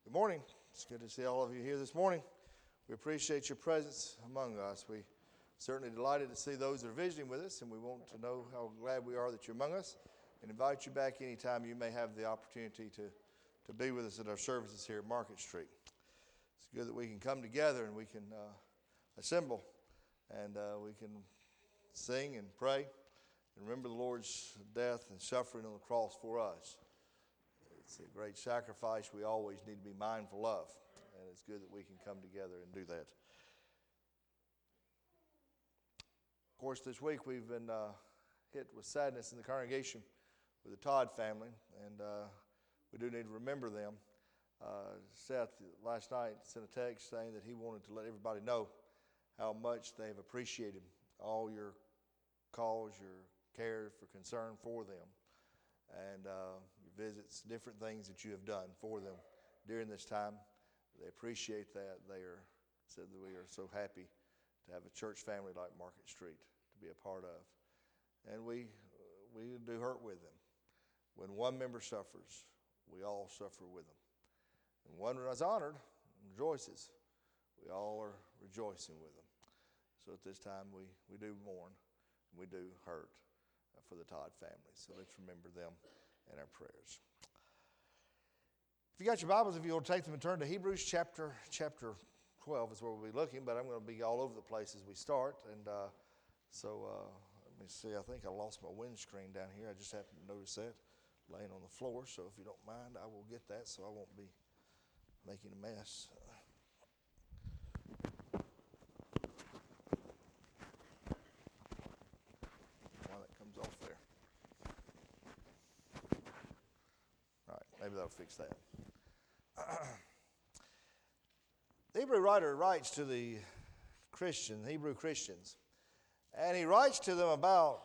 Good morning. It's good to see all of you here this morning. We appreciate your presence among us. We certainly delighted to see those that are visiting with us, and we want to know how glad we are that you're among us and invite you back anytime you may have the opportunity to be with us at our services here at Market Street. It's good that we can come together and we can assemble and we can sing and pray and remember the Lord's death and suffering on the cross for us. It's a great sacrifice we always need to be mindful of, and it's good that we can come together and do that. Of course, this week we've been hit with sadness in the congregation with the Todd family, and we do need to remember them. Seth last night sent a text saying that he wanted to let everybody know how much they've appreciated all your calls, your care for concern for them, and your visits, different things that you have done for them during this time. They appreciate that. They said that we are so happy to have a church family like Market Street to be a part of. And we do hurt with them. When one member suffers, we all suffer with them. And one is honored and rejoices, we all are rejoicing with them. So at this time, we do mourn, and we do hurt for the Todd family. So let's remember them in our prayers. If you got your Bibles, if you'll take them and turn to Hebrews chapter 12 is where we'll be looking, but I'm going to be all over the place as we start. And so let me see, I think I lost my windscreen down here. I just happened to notice that laying on the floor. So if you don't mind, I will get that so I won't be making a mess. While that comes off there. All right, maybe that'll fix that. The Hebrew writer writes to the Hebrew Christians, and he writes to them about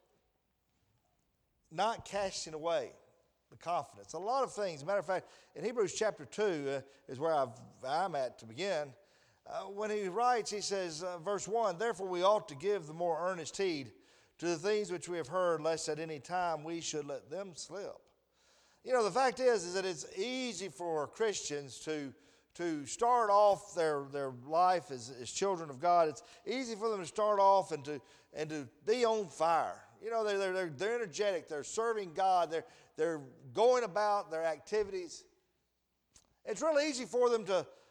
not casting away the confidence. A lot of things. As a matter of fact, in Hebrews chapter 2 is where I'm at to begin. When he writes, he says, verse 1, "Therefore we ought to give the more earnest heed to the things which we have heard, lest at any time we should let them slip." You know, the fact is that it's easy for Christians to start off their life as children of God. It's easy for them to start off and to be on fire. You know, they're energetic. They're serving God. They're going about their activities. It's really easy for them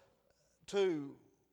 to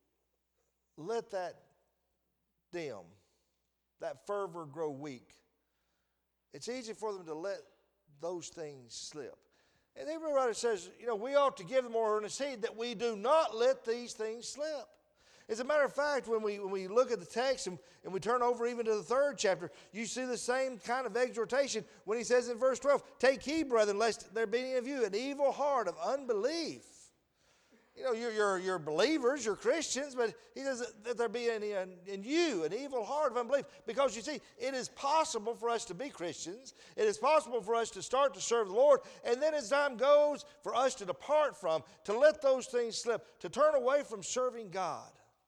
let that dim, that fervor grow weak. It's easy for them to let those things slip. And the Hebrew writer says, you know, we ought to give them more earnest heed that we do not let these things slip. As a matter of fact, when we look at the text and we turn over even to the 3rd chapter, you see the same kind of exhortation when he says in verse 12, "Take heed, brethren, lest there be any of you an evil heart of unbelief." You know, you're believers, you're Christians, but he says that there be any in you an evil heart of unbelief. Because you see, it is possible for us to be Christians. It is possible for us to start to serve the Lord. And then as time goes, for us to depart from, to let those things slip, to turn away from serving God.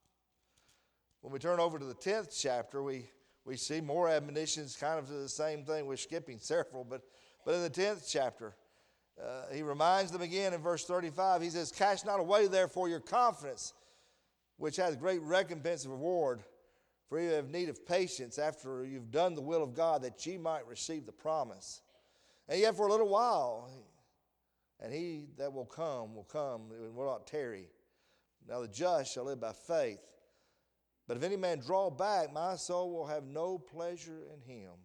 When we turn over to the 10th chapter, we see more admonitions kind of to the same thing. We're skipping several, but in the 10th chapter, he reminds them again in verse 35. He says, "Cast not away therefore your confidence, which hath great recompense of reward. For you have need of patience after you've done the will of God, that ye might receive the promise. And yet for a little while, and he that will come, and will not tarry. Now the just shall live by faith. But if any man draw back, my soul will have no pleasure in him."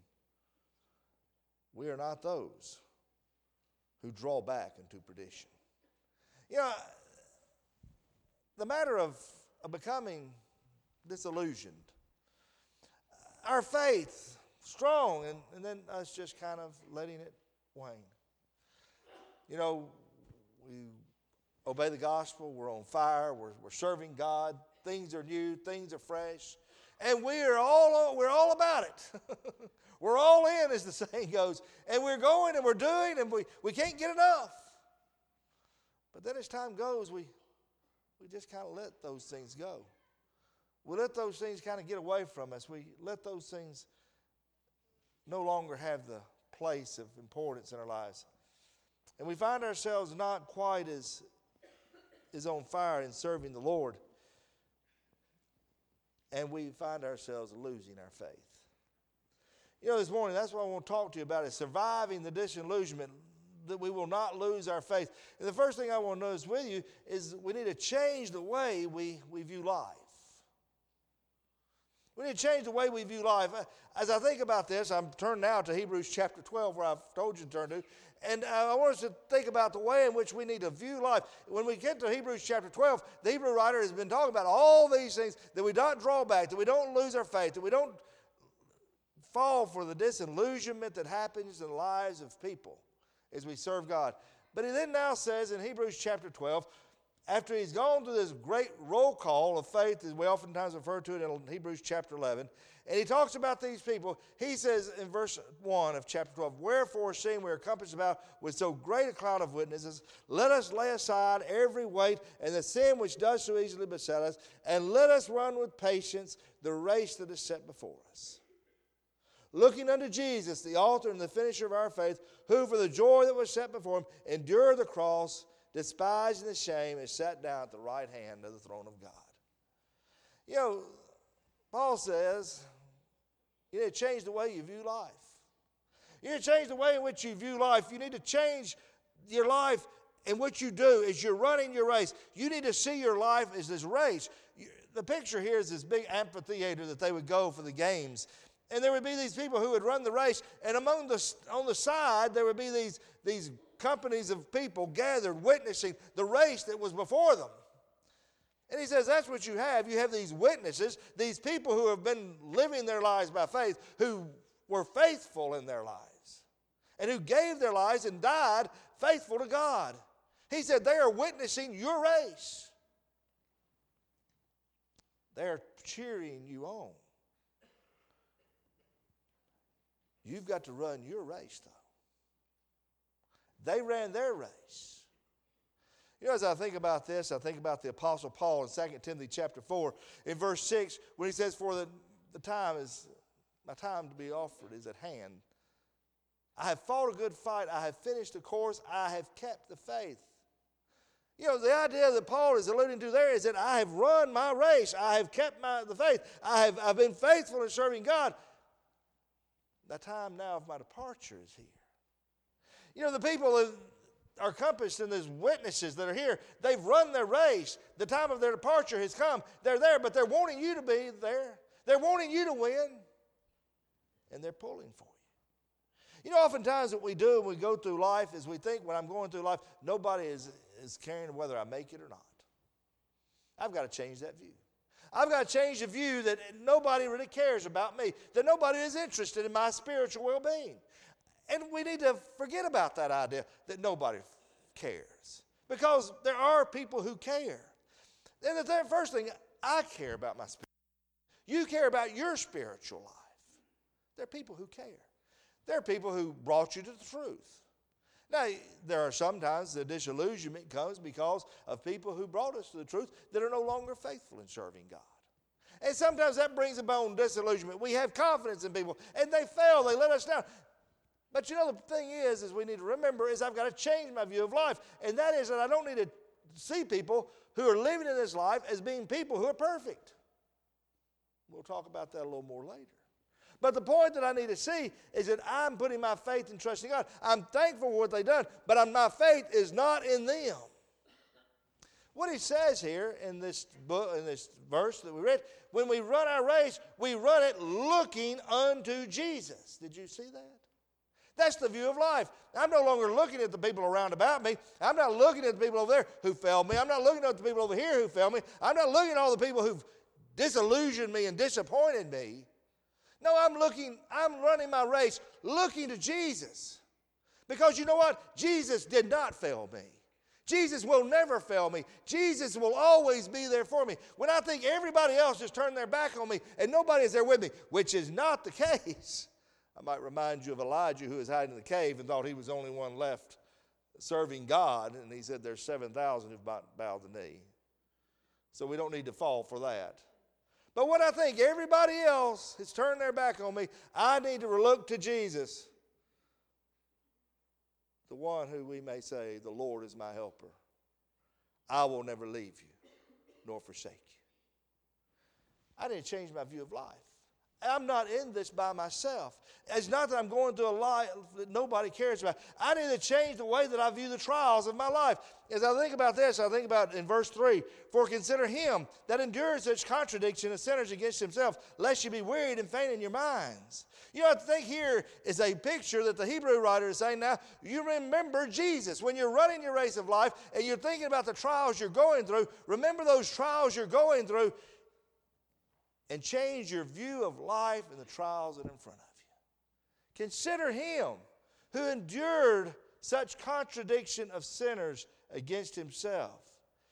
We are not those who draw back into perdition. You know, the matter of becoming disillusioned, our faith strong, and then us just kind of letting it wane. You know, we obey the gospel, we're on fire, we're serving God, things are new, things are fresh, and we're all about it. We're all in, as the saying goes, and we're going and we're doing, and we can't get enough. But then as time goes, we just kind of let those things go. We let those things kind of get away from us. We let those things no longer have the place of importance in our lives. And we find ourselves not quite as is on fire in serving the Lord, and we find ourselves losing our faith. You know, this morning, that's what I want to talk to you about, is surviving the disillusionment, that we will not lose our faith. And the first thing I want to notice with you is we need to change the way we view life. We need to change the way we view life. As I think about this, I'm turned now to Hebrews chapter 12, where I've told you to turn to. And I want us to think about the way in which we need to view life. When we get to Hebrews chapter 12, the Hebrew writer has been talking about all these things, that we don't draw back, that we don't lose our faith, that we don't fall for the disillusionment that happens in the lives of people as we serve God. But he then now says in Hebrews chapter 12, after he's gone through this great roll call of faith, as we oftentimes refer to it in Hebrews chapter 11, and he talks about these people, he says in verse 1 of chapter 12, wherefore, seeing we are compassed about with so great a cloud of witnesses, let us lay aside every weight and the sin which does so easily beset us, and let us run with patience the race that is set before us. Looking unto Jesus, the author and the finisher of our faith, who for the joy that was set before him endured the cross, despising the shame, and sat down at the right hand of the throne of God. You know, Paul says you need to change the way you view life. You need to change the way in which you view life. You need to change your life in what you do as you're running your race. You need to see your life as this race. The picture here is this big amphitheater that they would go for the games. And there would be these people who would run the race, and on the side there would be these companies of people gathered witnessing the race that was before them. And he says that's what you have. You have these witnesses, these people who have been living their lives by faith, who were faithful in their lives, and who gave their lives and died faithful to God. He said they are witnessing your race. They are cheering you on. You've got to run your race, though. They ran their race. You know, as I think about this, I think about the Apostle Paul in 2 Timothy chapter 4, in verse 6, when he says, for the time is, my time to be offered is at hand. I have fought a good fight. I have finished the course. I have kept the faith. You know, the idea that Paul is alluding to there is that I have run my race. I have kept the faith. I've been faithful in serving God. The time now of my departure is here. You know, the people that are compassed in these witnesses that are here, they've run their race. The time of their departure has come. They're there, but they're wanting you to be there. They're wanting you to win, and they're pulling for you. You know, oftentimes what we do when we go through life is we think when I'm going through life, nobody is caring whether I make it or not. I've got to change that view. I've got to change the view that nobody really cares about me, that nobody is interested in my spiritual well-being. And we need to forget about that idea that nobody cares, because there are people who care. And the first thing, I care about my spirit. You care about your spiritual life. There are people who care. There are people who brought you to the truth. Now, there are sometimes the disillusionment comes because of people who brought us to the truth that are no longer faithful in serving God. And sometimes that brings about disillusionment. We have confidence in people, and they fail. They let us down. But you know, the thing is we need to remember is I've got to change my view of life. And that is that I don't need to see people who are living in this life as being people who are perfect. We'll talk about that a little more later. But the point that I need to see is that I'm putting my faith and trusting God. I'm thankful for what they've done, but my faith is not in them. What he says here in this book, in this verse that we read, when we run our race, we run it looking unto Jesus. Did you see that? That's the view of life. I'm no longer looking at the people around about me. I'm not looking at the people over there who failed me. I'm not looking at the people over here who failed me. I'm not looking at all the people who've disillusioned me and disappointed me. No, I'm running my race looking to Jesus. Because you know what? Jesus did not fail me. Jesus will never fail me. Jesus will always be there for me. When I think everybody else has turned their back on me and nobody is there with me, which is not the case. I might remind you of Elijah, who was hiding in the cave and thought he was the only one left serving God. And he said there's 7,000 who've bowed the knee. So we don't need to fall for that. But when I think everybody else has turned their back on me, I need to look to Jesus, the one who we may say, the Lord is my helper. I will never leave you nor forsake you. I need to change my view of life. I'm not in this by myself. It's not that I'm going through a life that nobody cares about. I need to change the way that I view the trials of my life. As I think about this, I think about in verse 3, for consider him that endures such contradiction of sinners against himself, lest you be wearied and faint in your minds. You know, I think here is a picture that the Hebrew writer is saying now, you remember Jesus. When you're running your race of life and you're thinking about the trials you're going through, remember those trials you're going through and change your view of life and the trials that are in front of you. Consider him who endured such contradiction of sinners against himself.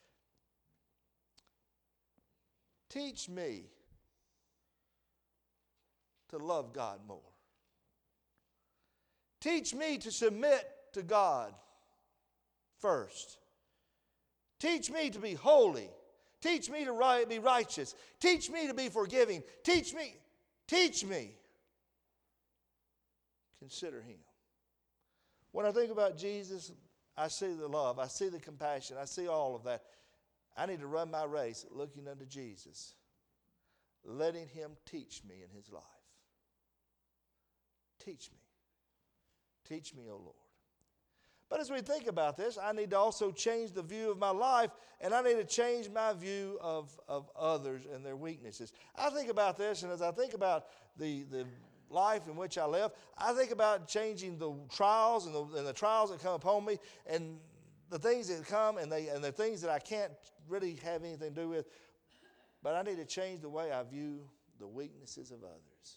Teach me to love God more. Teach me to submit to God first. Teach me to be holy. Teach me to be righteous. Teach me to be forgiving. Teach me. Consider him. When I think about Jesus, I see the love. I see the compassion. I see all of that. I need to run my race looking unto Jesus, letting him teach me in his life. Teach me. Teach me, O Lord. But as we think about this, I need to also change the view of my life, and I need to change my view of others and their weaknesses. I think about this, and as I think about the life in which I live, I think about changing the trials and the trials that come upon me, and the things that come and the things that I can't really have anything to do with. But I need to change the way I view the weaknesses of others.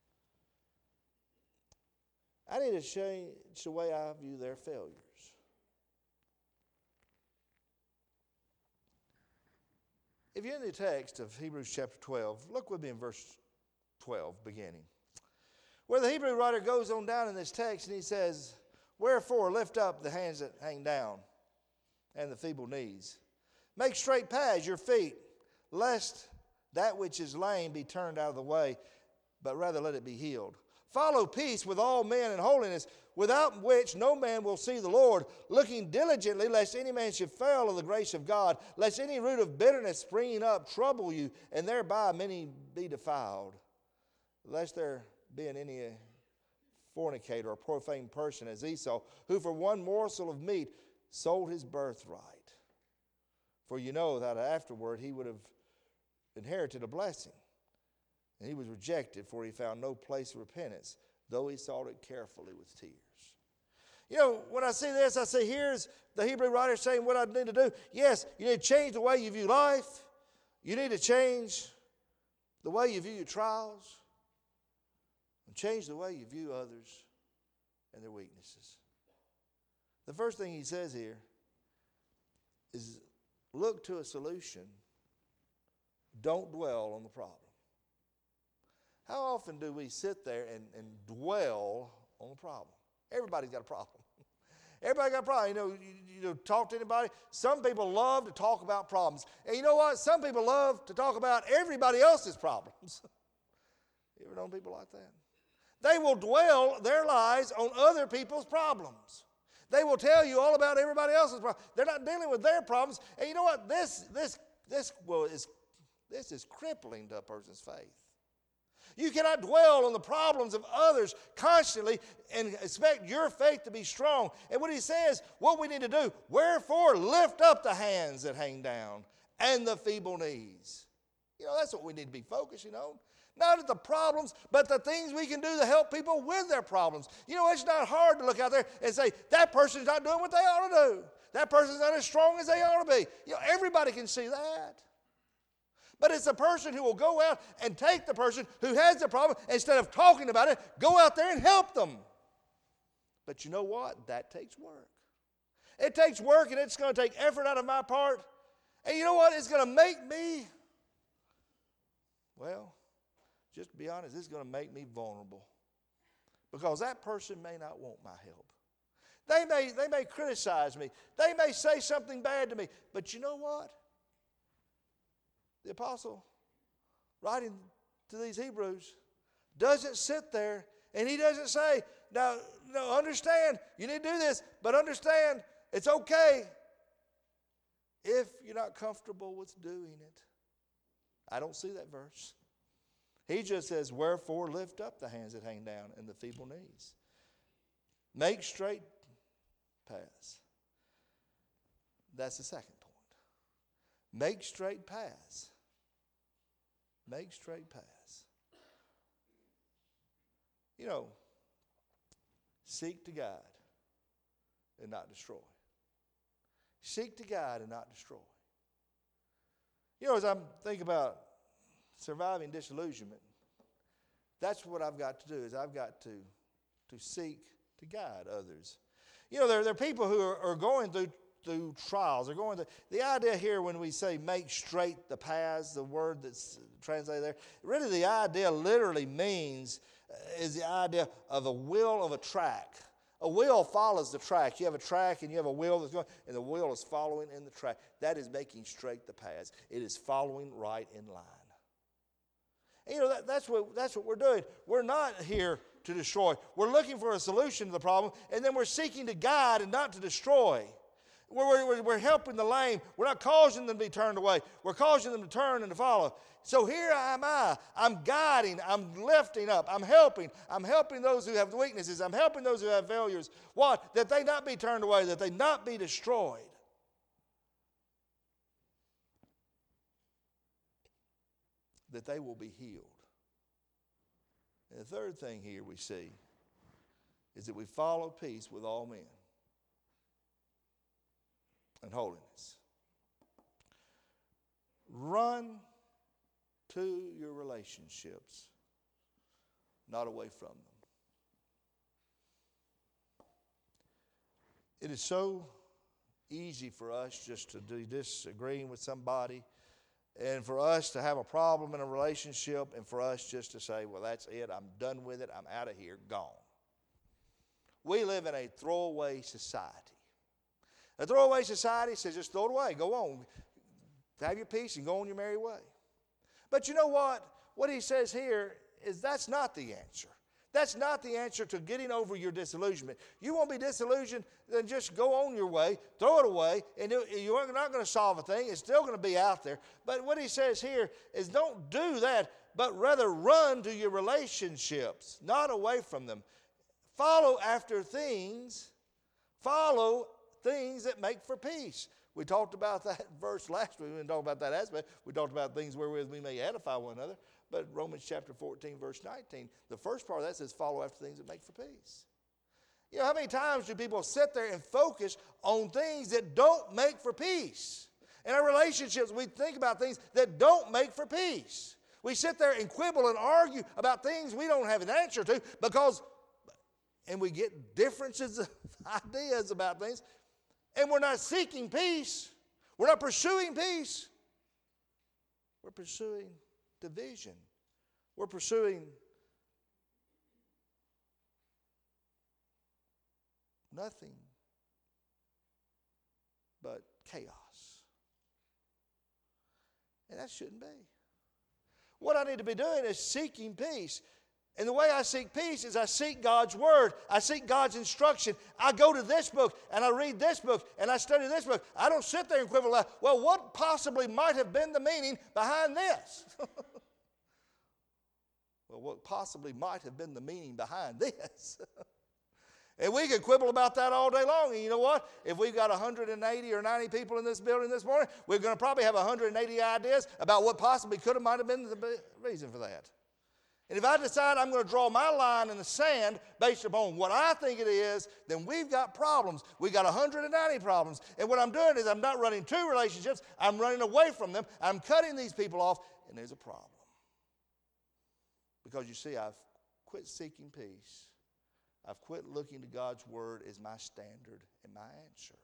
I need to change the way I view their failures. If you're in the text of Hebrews chapter 12, look with me in verse 12 beginning, where the Hebrew writer goes on down in this text and he says, wherefore lift up the hands that hang down and the feeble knees. Make straight paths your feet, lest that which is lame be turned out of the way, but rather let it be healed. Follow peace with all men and holiness, without which no man will see the Lord, looking diligently lest any man should fail of the grace of God, lest any root of bitterness springing up trouble you, and thereby many be defiled. Lest there be in any fornicator or profane person as Esau, who for one morsel of meat sold his birthright. For you know that afterward he would have inherited a blessing. And he was rejected, for he found no place of repentance, though he sought it carefully with tears. You know, when I see this, I say, here's the Hebrew writer saying what I need to do. Yes, you need to change the way you view life. You need to change the way you view your trials. And change the way you view others and their weaknesses. The first thing he says here is look to a solution. Don't dwell on the problem. How often do we sit there and dwell on the problem? Everybody's got a problem. Everybody got a problem. You talk to anybody. Some people love to talk about problems. And you know what? Some people love to talk about everybody else's problems. You ever known people like that? They will dwell their lives on other people's problems. They will tell you all about everybody else's problems. They're not dealing with their problems. And you know what? This is crippling to a person's faith. You cannot dwell on the problems of others constantly and expect your faith to be strong. And what he says, what we need to do, wherefore lift up the hands that hang down and the feeble knees. You know, that's what we need to be focusing on. Not at the problems, but the things we can do to help people with their problems. You know, it's not hard to look out there and say, that person's not doing what they ought to do. That person's not as strong as they ought to be. You know, everybody can see that. But it's the person who will go out and take the person who has the problem, instead of talking about it, go out there and help them. But you know what? That takes work. It takes work, and it's going to take effort out of my part. And you know what? It's going to make me, well, just to be honest, it's going to make me vulnerable. Because that person may not want my help. They may criticize me. They may say something bad to me. But you know what? The apostle, writing to these Hebrews, doesn't sit there and he doesn't say, no, understand, you need to do this, but understand, it's okay. if you're not comfortable with doing it. I don't see that verse. He just says, wherefore lift up the hands that hang down and the feeble knees. Make straight paths. That's the second point. Make straight paths. Make straight paths. You know, seek to guide and not destroy. Seek to guide and not destroy. You know, as I'm thinking about surviving disillusionment, that's what I've got to do, is I've got to seek to guide others. You know, there are people who are going through trials. They're going through, the idea here when we say make straight the paths, the word that's translated there, really the idea literally means is the idea of a wheel of a track. A wheel follows the track. You have a track and you have a wheel that's going, and the wheel is following in the track. That is making straight the paths. It is following right in line. And you know, that's what we're doing. We're not here to destroy. We're looking for a solution to the problem, and then we're seeking to guide and not to destroy. We're helping the lame. We're not causing them to be turned away. We're causing them to turn and to follow. So here am I. I'm guiding. I'm lifting up. I'm helping. I'm helping those who have weaknesses. I'm helping those who have failures. What? That they not be turned away. That they not be destroyed. That they will be healed. And the third thing here we see is that we follow peace with all men and holiness. Run to your relationships, not away from them. It is so easy for us just to be disagreeing with somebody, and for us to have a problem in a relationship, and for us just to say, well, that's it, I'm done with it, I'm out of here, gone. We live in a throwaway society. A throwaway society says just throw it away, go on, have your peace and go on your merry way. But you know what? What he says here is that's not the answer. That's not the answer to getting over your disillusionment. You won't be disillusioned, then just go on your way, throw it away, and you're not going to solve a thing. It's still going to be out there. But what he says here is don't do that, but rather run to your relationships, not away from them. Follow after things. Follow things that make for peace. We talked about that verse last week. We didn't talk about that aspect. We talked about things wherewith we may edify one another. But Romans chapter 14, verse 19, the first part of that says, follow after things that make for peace. You know, how many times do people sit there and focus on things that don't make for peace? In our relationships, we think about things that don't make for peace. We sit there and quibble and argue about things we don't have an answer to and we get differences of ideas about things, and we're not seeking peace. We're not pursuing peace. We're pursuing division. We're pursuing nothing but chaos. And that shouldn't be. What I need to be doing is seeking peace. And the way I seek peace is I seek God's Word. I seek God's instruction. I go to this book and I read this book and I study this book. I don't sit there and quibble like, well, what possibly might have been the meaning behind this? Well, what possibly might have been the meaning behind this? And we could quibble about that all day long. And you know what? If we've got 180 or 90 people in this building this morning, we're going to probably have 180 ideas about what possibly could have might have been the reason for that. And if I decide I'm going to draw my line in the sand based upon what I think it is, then we've got problems. We've got 190 problems. And what I'm doing is I'm not running to relationships. I'm running away from them. I'm cutting these people off, and there's a problem. Because you see, I've quit seeking peace. I've quit looking to God's Word as my standard and my answer.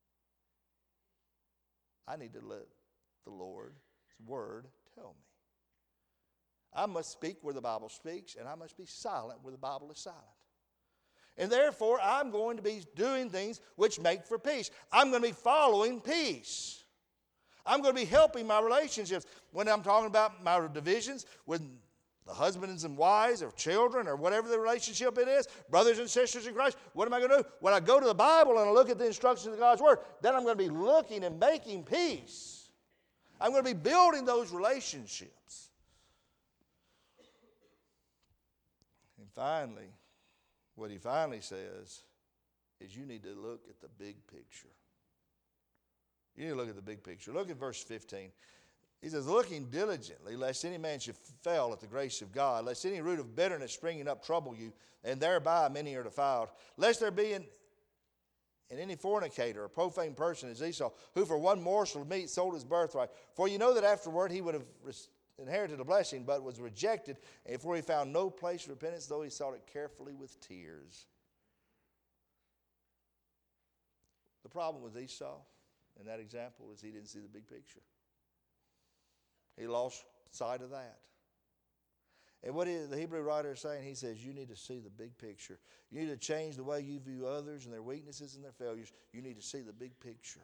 I need to let the Lord's Word tell me. I must speak where the Bible speaks, and I must be silent where the Bible is silent. And therefore, I'm going to be doing things which make for peace. I'm going to be following peace. I'm going to be helping my relationships. When I'm talking about my divisions with The husbands and wives or children or whatever the relationship it is, brothers and sisters in Christ, what am I going to do? When I go to the Bible and I look at the instructions of God's Word, then I'm going to be looking and making peace. I'm going to be building those relationships. And finally, what he finally says is you need to look at the big picture. You need to look at the big picture. Look at verse 15. He says, looking diligently, lest any man should fail at the grace of God, lest any root of bitterness springing up trouble you, and thereby many are defiled. Lest there be in any fornicator, a profane person as Esau, who for one morsel of meat sold his birthright. For you know that afterward he would have inherited a blessing, but was rejected, and for he found no place of repentance, though he sought it carefully with tears. The problem with Esau in that example is he didn't see the big picture. He lost sight of that. And what the Hebrew writer is saying, he says, you need to see the big picture. You need to change the way you view others and their weaknesses and their failures. You need to see the big picture.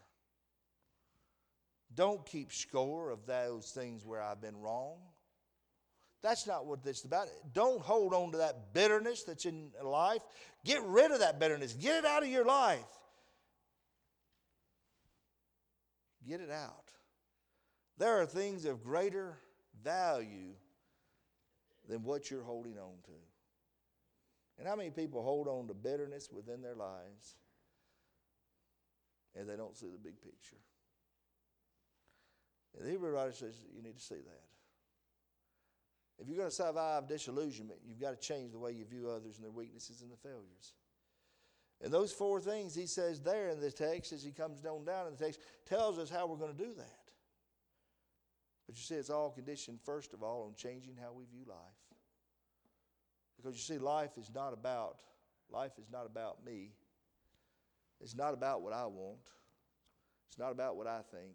Don't keep score of those things where I've been wrong. That's not what this is about. Don't hold on to that bitterness that's in life. Get rid of that bitterness. Get it out of your life. Get it out. There are things of greater value than what you're holding on to. And how many people hold on to bitterness within their lives and they don't see the big picture? And the Hebrew writer says you need to see that. If you're going to survive disillusionment, you've got to change the way you view others and their weaknesses and the failures. And those four things he says there in the text, as he comes down in the text, tells us how we're going to do that. But you see, it's all conditioned, first of all, on changing how we view life. Because you see, life is not about me. It's not about what I want. It's not about what I think.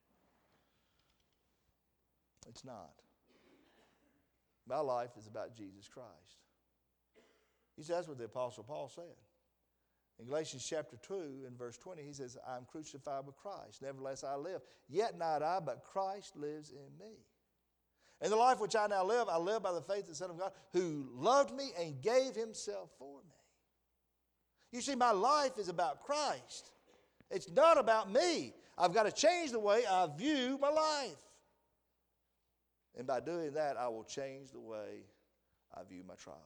It's not. My life is about Jesus Christ. You see, that's what the Apostle Paul said. In Galatians chapter 2 and verse 20, he says, I am crucified with Christ. Nevertheless I live. Yet not I, but Christ lives in me. And the life which I now live, I live by the faith of the Son of God, who loved me and gave himself for me. You see, my life is about Christ. It's not about me. I've got to change the way I view my life. And by doing that, I will change the way I view my trials.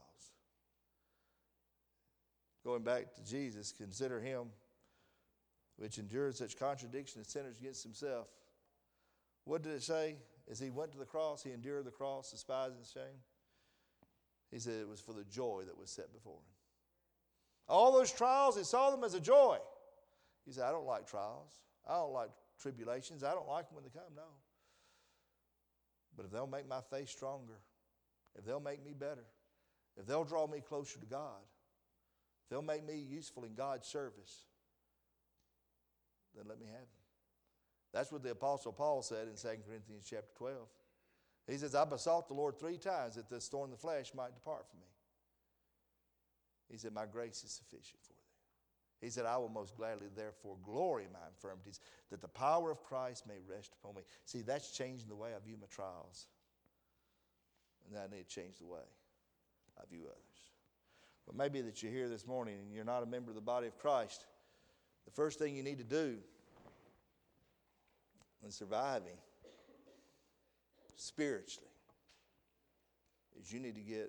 Going back to Jesus, consider him which endured such contradiction as sinners against himself. What did it say? As he went to the cross, he endured the cross, despising shame. He said it was for the joy that was set before him. All those trials, he saw them as a joy. He said, I don't like trials. I don't like tribulations. I don't like them when they come, no. But if they'll make my faith stronger, if they'll make me better, if they'll draw me closer to God, if they'll make me useful in God's service, then let me have them. That's what the Apostle Paul said in 2 Corinthians chapter 12. He says, I besought the Lord 3 times that this thorn in the flesh might depart from me. He said, my grace is sufficient for thee. He said, I will most gladly therefore glory in my infirmities, that the power of Christ may rest upon me. See, that's changing the way I view my trials. And I need to change the way I view others. But maybe that you're here this morning and you're not a member of the body of Christ. The first thing you need to do in surviving spiritually is you need to get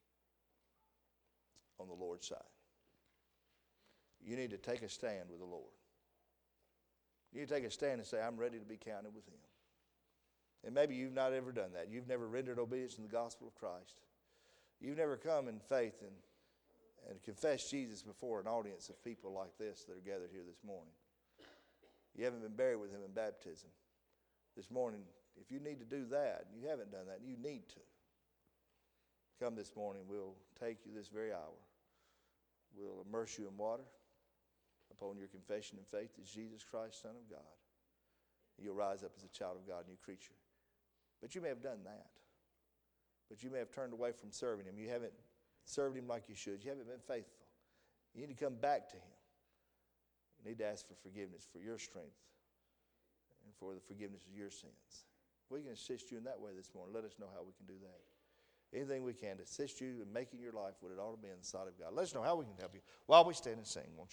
on the Lord's side. You need to take a stand with the Lord. You need to take a stand and say, I'm ready to be counted with him. And maybe you've not ever done that. You've never rendered obedience in the gospel of Christ. You've never come in faith and confessed Jesus before an audience of people like this that are gathered here this morning. You haven't been buried with him in baptism. This morning, if you need to do that, and you haven't done that, you need to. Come this morning, we'll take you this very hour. We'll immerse you in water upon your confession and faith as Jesus Christ, Son of God. You'll rise up as a child of God, a new creature. But you may have done that. But you may have turned away from serving him. You haven't served him like you should. You haven't been faithful. You need to come back to him. You need to ask for forgiveness for your strength and for the forgiveness of your sins. We can assist you in that way this morning. Let us know how we can do that. anything we can to assist you in making your life what it ought to be in the sight of God. Let us know how we can help you while we stand and sing. Won't you?